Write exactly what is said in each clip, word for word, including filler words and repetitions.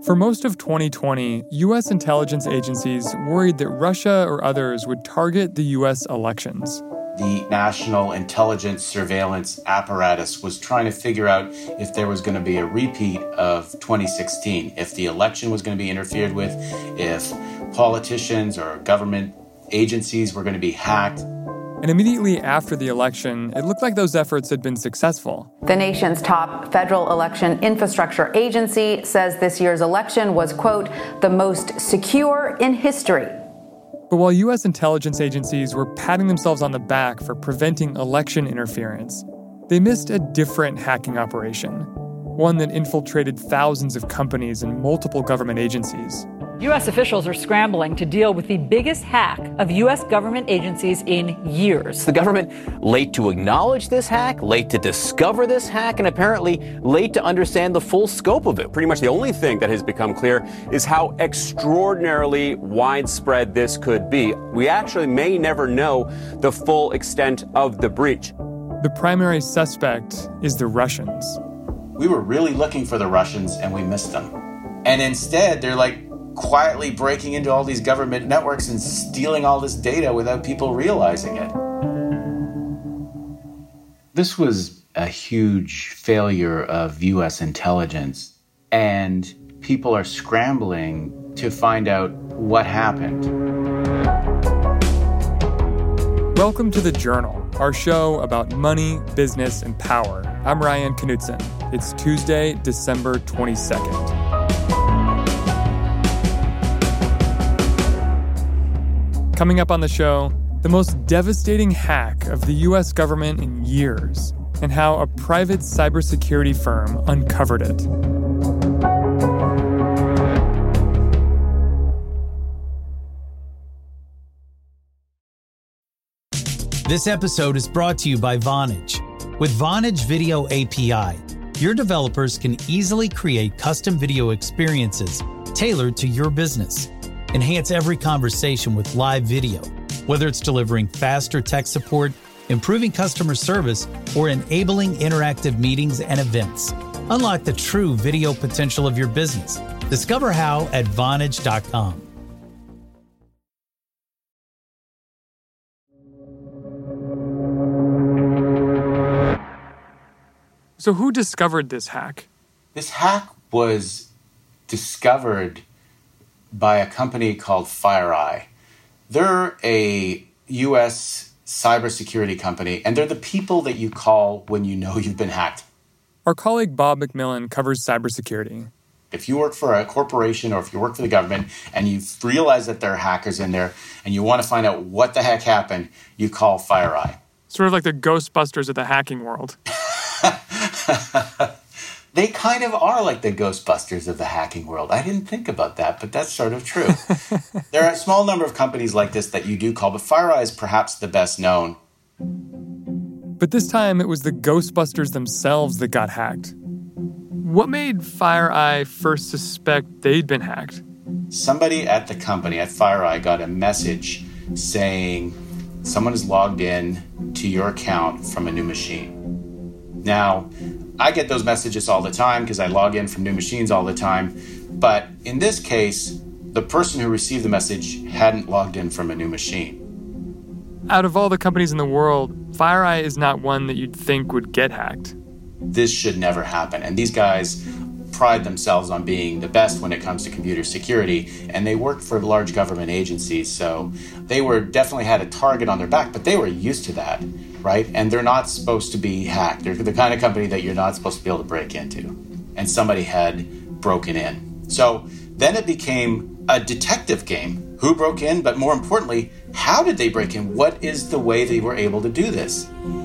For most of twenty twenty, U S intelligence agencies worried that Russia or others would target the U S elections. The national intelligence surveillance apparatus was trying to figure out if there was going to be a repeat of twenty sixteen, if the election was going to be interfered with, if politicians or government agencies were going to be hacked. And immediately after the election, it looked like those efforts had been successful. The nation's top federal election infrastructure agency says this year's election was, quote, the most secure in history. But while U S intelligence agencies were patting themselves on the back for preventing election interference, they missed a different hacking operation, one that infiltrated thousands of companies and multiple government agencies. U S officials are scrambling to deal with the biggest hack of U S government agencies in years. The government late to acknowledge this hack, late to discover this hack, and apparently late to understand the full scope of it. Pretty much the only thing that has become clear is how extraordinarily widespread this could be. We actually may never know the full extent of the breach. The primary suspect is the Russians. We were really looking for the Russians and we missed them. And instead, they're like quietly breaking into all these government networks and stealing all this data without people realizing it. This was a huge failure of U S intelligence, and people are scrambling to find out what happened. Welcome to The Journal, our show about money, business, and power. I'm Ryan Knutson. It's Tuesday, December twenty-second. Coming up on the show, the most devastating hack of the U S government in years, and how a private cybersecurity firm uncovered it. This episode is brought to you by Vonage. With Vonage Video A P I, your developers can easily create custom video experiences tailored to your business. Enhance every conversation with live video, whether it's delivering faster tech support, improving customer service, or enabling interactive meetings and events. Unlock the true video potential of your business. Discover how at Vonage dot com. So who discovered this hack? This hack was discovered by a company called FireEye. They're a U S cybersecurity company, and they're the people that you call when you know you've been hacked. Our colleague Bob McMillan covers cybersecurity. If you work for a corporation or if you work for the government and you realize that there are hackers in there and you want to find out what the heck happened, you call FireEye. Sort of like the Ghostbusters of the hacking world. They kind of are like the Ghostbusters of the hacking world. I didn't think about that, but that's sort of true. There are a small number of companies like this that you do call, but FireEye is perhaps the best known. But this time, it was the Ghostbusters themselves that got hacked. What made FireEye first suspect they'd been hacked? Somebody at the company, at FireEye, got a message saying someone has logged in to your account from a new machine. Now, I get those messages all the time because I log in from new machines all the time. But in this case, the person who received the message hadn't logged in from a new machine. Out of all the companies in the world, FireEye is not one that you'd think would get hacked. This should never happen. And these guys pride themselves on being the best when it comes to computer security. And they worked for large government agencies, so they were definitely had a target on their back, but they were used to that. Right? And they're not supposed to be hacked. They're the kind of company that you're not supposed to be able to break into. And somebody had broken in. So then it became a detective game. Who broke in? But more importantly, how did they break in? What is the way they were able to do this?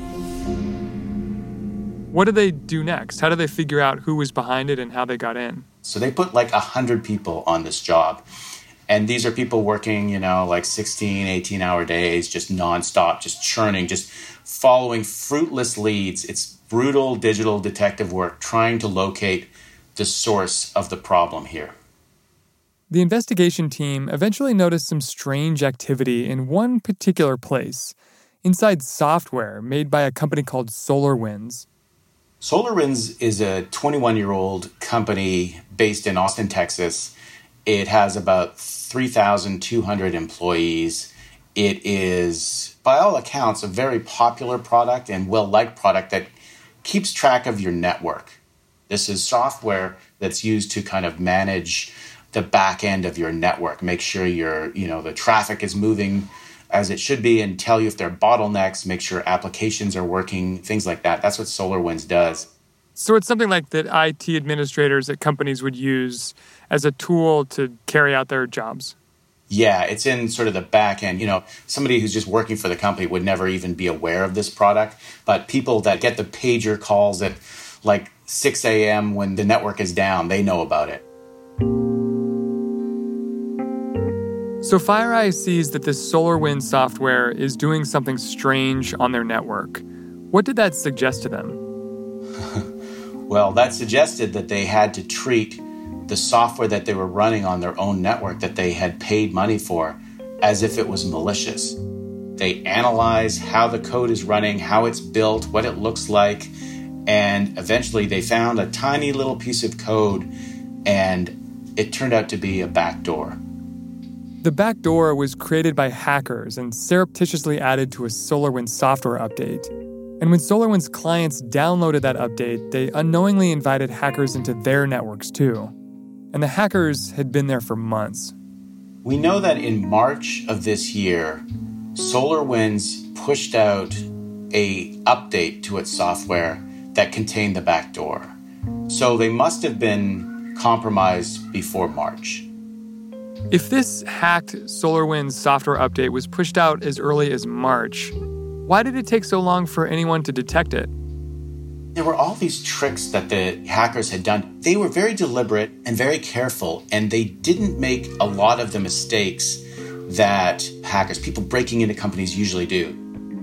What did they do next? How did they figure out who was behind it and how they got in? So they put like one hundred people on this job. And these are people working, you know, like sixteen, eighteen-hour days, just nonstop, just churning, just following fruitless leads. It's brutal digital detective work, trying to locate the source of the problem here. The investigation team eventually noticed some strange activity in one particular place, inside software made by a company called SolarWinds. SolarWinds is a twenty-one-year-old company based in Austin, Texas. It has about three thousand two hundred employees. It is, by all accounts, a very popular product and well-liked product that keeps track of your network. This is software that's used to kind of manage the back end of your network, make sure your, you know, the traffic is moving as it should be and tell you if there are bottlenecks, make sure applications are working, things like that. That's what SolarWinds does. So it's something like that I T administrators at companies would use as a tool to carry out their jobs. Yeah, it's in sort of the back end. You know, somebody who's just working for the company would never even be aware of this product. But people that get the pager calls at like six a.m. when the network is down, they know about it. So FireEye sees that this SolarWinds software is doing something strange on their network. What did that suggest to them? Well, that suggested that they had to treat the software that they were running on their own network that they had paid money for as if it was malicious. They analyze how the code is running, how it's built, what it looks like, and eventually they found a tiny little piece of code, and it turned out to be a backdoor. The backdoor was created by hackers and surreptitiously added to a SolarWinds software update. And when SolarWinds clients downloaded that update, they unknowingly invited hackers into their networks too. And the hackers had been there for months. We know that in March of this year, SolarWinds pushed out a update to its software that contained the backdoor. So they must have been compromised before March. If this hacked SolarWinds software update was pushed out as early as March, why did it take so long for anyone to detect it? There were all these tricks that the hackers had done. They were very deliberate and very careful, and they didn't make a lot of the mistakes that hackers, people breaking into companies, usually do.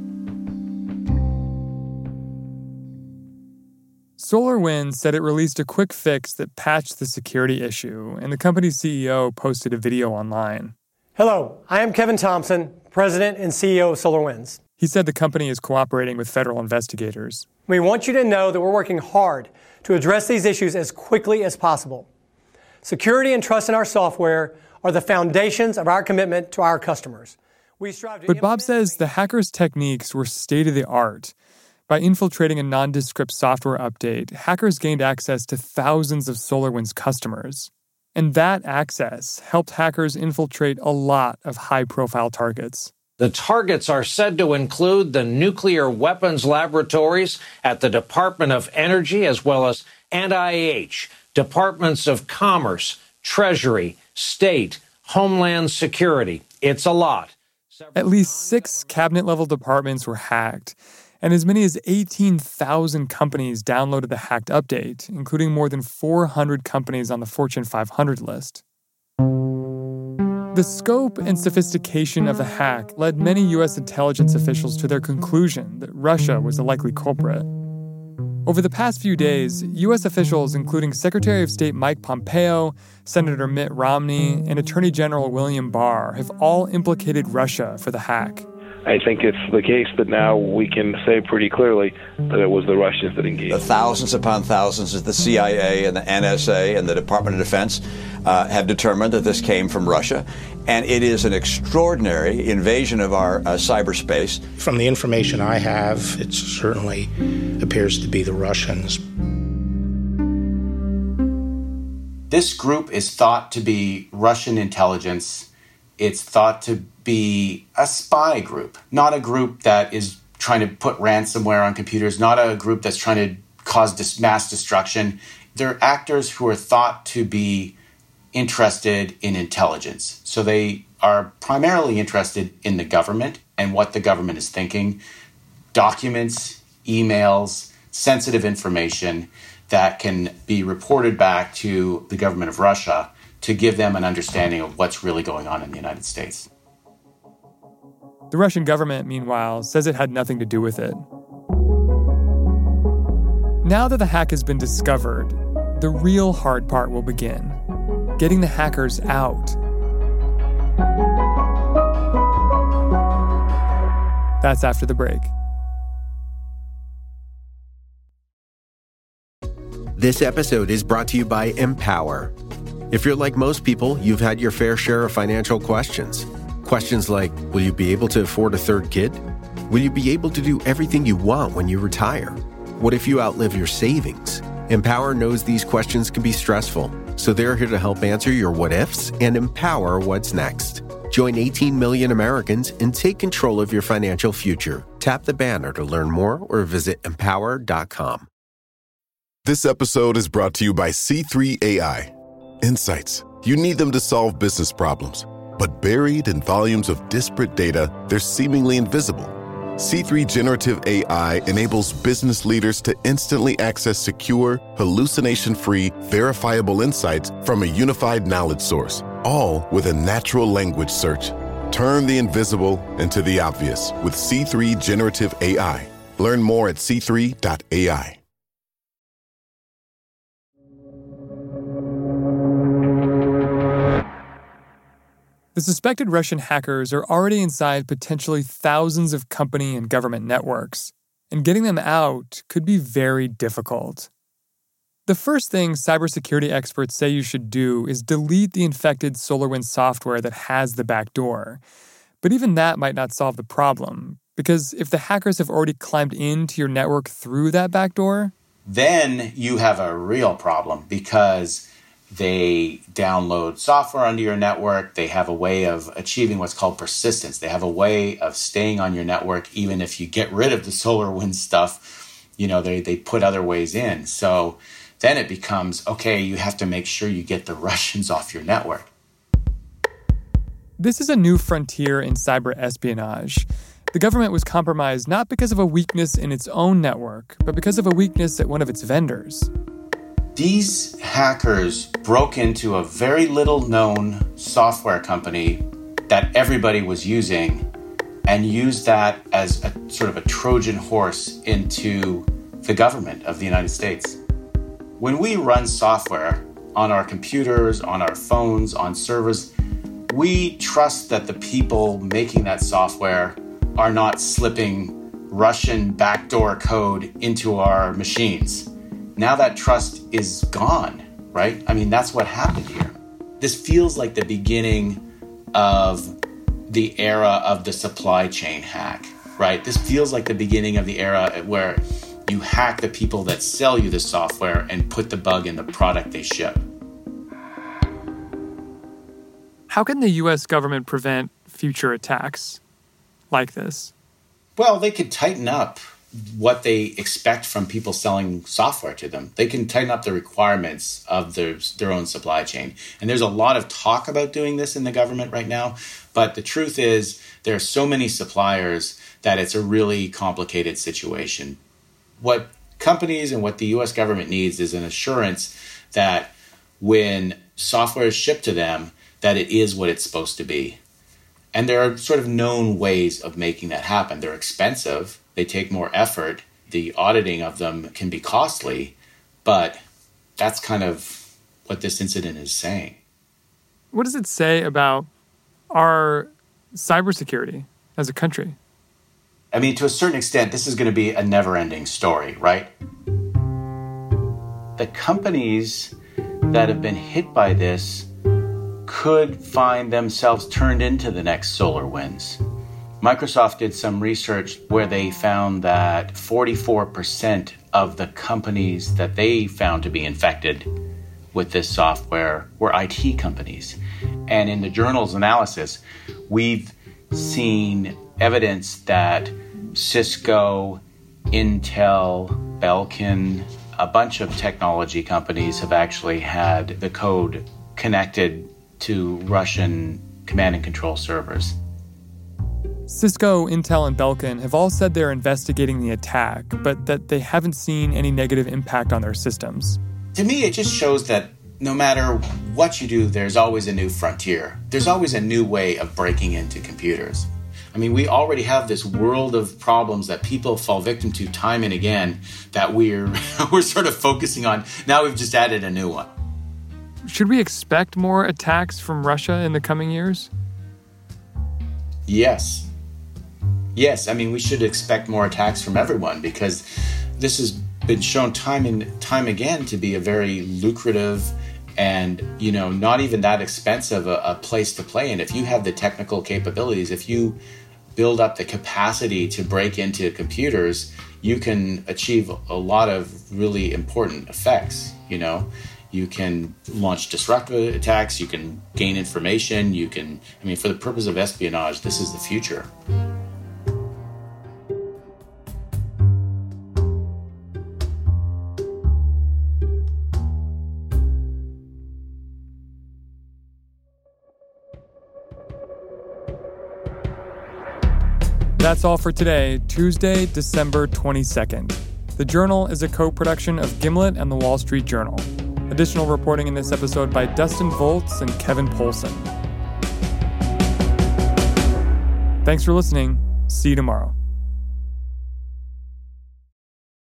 SolarWinds said it released a quick fix that patched the security issue, and the company's C E O posted a video online. Hello, I am Kevin Thompson, President and C E O of SolarWinds. He said the company is cooperating with federal investigators. We want you to know that we're working hard to address these issues as quickly as possible. Security and trust in our software are the foundations of our commitment to our customers. We strive to but Bob says the hackers' techniques were state-of-the-art. By infiltrating a nondescript software update, hackers gained access to thousands of SolarWinds customers. And that access helped hackers infiltrate a lot of high-profile targets. The targets are said to include the nuclear weapons laboratories at the Department of Energy, as well as N I H, Departments of Commerce, Treasury, State, Homeland Security. It's a lot. At least six cabinet-level departments were hacked, and as many as eighteen thousand companies downloaded the hacked update, including more than four hundred companies on the Fortune five hundred list. The scope and sophistication of the hack led many U S intelligence officials to their conclusion that Russia was the likely culprit. Over the past few days, U S officials, including Secretary of State Mike Pompeo, Senator Mitt Romney, and Attorney General William Barr, have all implicated Russia for the hack. I think it's the case that now we can say pretty clearly that it was the Russians that engaged. The thousands upon thousands of the C I A and the N S A and the Department of Defense uh, have determined that this came from Russia. And it is an extraordinary invasion of our uh, cyberspace. From the information I have, it certainly appears to be the Russians. This group is thought to be Russian intelligence. It's thought to be a spy group, not a group that is trying to put ransomware on computers, not a group that's trying to cause dis- mass destruction. They're actors who are thought to be interested in intelligence. So they are primarily interested in the government and what the government is thinking, documents, emails, sensitive information that can be reported back to the government of Russia to give them an understanding of what's really going on in the United States. The Russian government, meanwhile, says it had nothing to do with it. Now that the hack has been discovered, the real hard part will begin: getting the hackers out. That's after the break. This episode is brought to you by Empower. If you're like most people, you've had your fair share of financial questions. Questions like, will you be able to afford a third kid? Will you be able to do everything you want when you retire? What if you outlive your savings? Empower knows these questions can be stressful, so they're here to help answer your what-ifs and empower what's next. Join eighteen million Americans and take control of your financial future. Tap the banner to learn more or visit empower dot com. This episode is brought to you by C three A I. Insights. You need them to solve business problems, but buried in volumes of disparate data, they're seemingly invisible. C three Generative A I enables business leaders to instantly access secure, hallucination-free, verifiable insights from a unified knowledge source, all with a natural language search. Turn the invisible into the obvious with C three Generative A I. Learn more at c three dot a i. The suspected Russian hackers are already inside potentially thousands of company and government networks, and getting them out could be very difficult. The first thing cybersecurity experts say you should do is delete the infected SolarWinds software that has the backdoor. But even that might not solve the problem, because if the hackers have already climbed into your network through that backdoor, then you have a real problem because they download software onto your network. They have a way of achieving what's called persistence. They have a way of staying on your network even if you get rid of the SolarWinds stuff. You know, they, they put other ways in. So then it becomes, okay, you have to make sure you get the Russians off your network. This is a new frontier in cyber espionage. The government was compromised not because of a weakness in its own network, but because of a weakness at one of its vendors. These hackers broke into a very little-known software company that everybody was using and used that as a sort of a Trojan horse into the government of the United States. When we run software on our computers, on our phones, on servers, we trust that the people making that software are not slipping Russian backdoor code into our machines. Now that trust is gone, right? I mean, that's what happened here. This feels like the beginning of the era of the supply chain hack, right? This feels like the beginning of the era where you hack the people that sell you the software and put the bug in the product they ship. How can the U S government prevent future attacks like this? Well, they could tighten up what they expect from people selling software to them. They can tighten up the requirements of their, their own supply chain. And there's a lot of talk about doing this in the government right now. But the truth is there are so many suppliers that it's a really complicated situation. What companies and what the U S government needs is an assurance that when software is shipped to them, that it is what it's supposed to be. And there are sort of known ways of making that happen. They're expensive. They take more effort. The auditing of them can be costly, but that's kind of what this incident is saying. What does it say about our cybersecurity as a country? I mean, to a certain extent, this is going to be a never-ending story, right? The companies that have been hit by this could find themselves turned into the next SolarWinds. Microsoft did some research where they found that forty-four percent of the companies that they found to be infected with this software were I T companies. And in the journal's analysis, we've seen evidence that Cisco, Intel, Belkin, a bunch of technology companies have actually had the code connected to Russian command and control servers. Cisco, Intel, and Belkin have all said they're investigating the attack, but that they haven't seen any negative impact on their systems. To me, it just shows that no matter what you do, there's always a new frontier. There's always a new way of breaking into computers. I mean, we already have this world of problems that people fall victim to time and again that we're we're sort of focusing on. Now we've just added a new one. Should we expect more attacks from Russia in the coming years? Yes. Yes, I mean, we should expect more attacks from everyone because this is been shown time and time again to be a very lucrative and, you know, not even that expensive a, a place to play in. If you have the technical capabilities, if you build up the capacity to break into computers, you can achieve a lot of really important effects. You know, you can launch disruptive attacks, you can gain information, you can, I mean, for the purpose of espionage, this is the future. That's all for today, Tuesday, December twenty-second. The Journal is a co-production of Gimlet and The Wall Street Journal. Additional reporting in this episode by Dustin Volz and Kevin Polson. Thanks for listening. See you tomorrow.